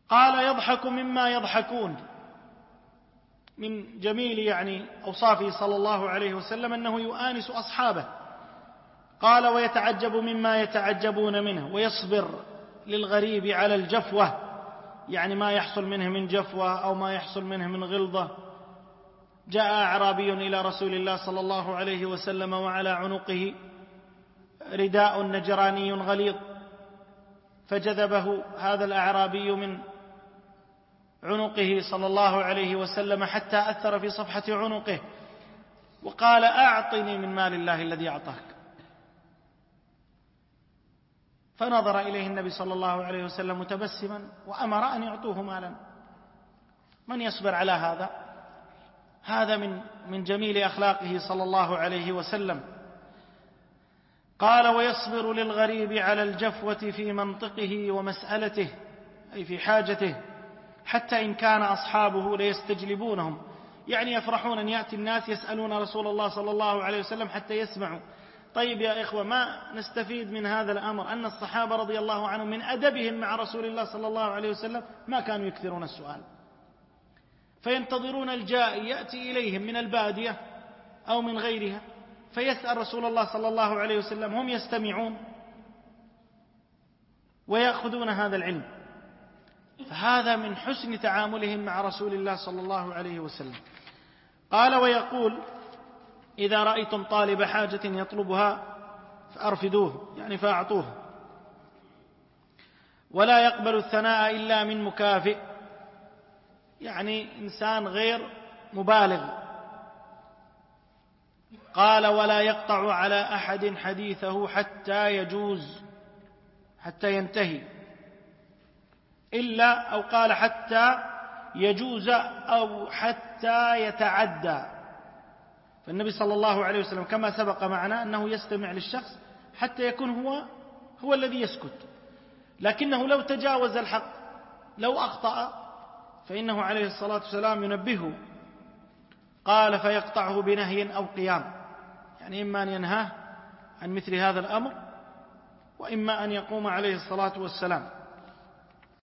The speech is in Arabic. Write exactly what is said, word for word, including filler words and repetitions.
قال يضحك مما يضحكون. من جميل يعني أوصافه صلى الله عليه وسلم أنه يؤانس أصحابه. قال ويتعجب مما يتعجبون منه، ويصبر للغريب على الجفوة، يعني ما يحصل منه من جفوة أو ما يحصل منه من غلظة. جاء أعرابي إلى رسول الله صلى الله عليه وسلم وعلى عنقه رداء نجراني غليظ، فجذبه هذا الأعرابي من عنقه صلى الله عليه وسلم حتى أثر في صفحة عنقه، وقال أعطني من مال الله الذي أعطاك. فنظر إليه النبي صلى الله عليه وسلم متبسما وأمر أن يعطوه مالا. من يصبر على هذا؟ هذا من من جميل أخلاقه صلى الله عليه وسلم. قال ويصبر للغريب على الجفوة في منطقه ومسألته، أي في حاجته، حتى إن كان أصحابه ليستجلبونهم، يعني يفرحون أن يأتي الناس يسألون رسول الله صلى الله عليه وسلم حتى يسمعوا. طيب يا إخوة، ما نستفيد من هذا الأمر أن الصحابة رضي الله عنهم من أدبهم مع رسول الله صلى الله عليه وسلم ما كانوا يكثرون السؤال، فينتظرون الجائي يأتي إليهم من البادية أو من غيرها فيسأل رسول الله صلى الله عليه وسلم، هم يستمعون ويأخذون هذا العلم. فهذا من حسن تعاملهم مع رسول الله صلى الله عليه وسلم. قال ويقول إذا رأيتم طالب حاجة يطلبها فأرفدوه، يعني فأعطوه. ولا يقبل الثناء إلا من مكافئ، يعني إنسان غير مبالغ. قال ولا يقطع على أحد حديثه حتى يجوز، حتى ينتهي، إلا أو قال حتى يجوز أو حتى يتعدى. فالنبي صلى الله عليه وسلم كما سبق معنا أنه يستمع للشخص حتى يكون هو هو الذي يسكت، لكنه لو تجاوز الحق، لو أخطأ، فإنه عليه الصلاة والسلام ينبهه. قال فيقطعه بنهي أو قيام، يعني إما أن ينهاه عن مثل هذا الأمر، وإما أن يقوم عليه الصلاة والسلام.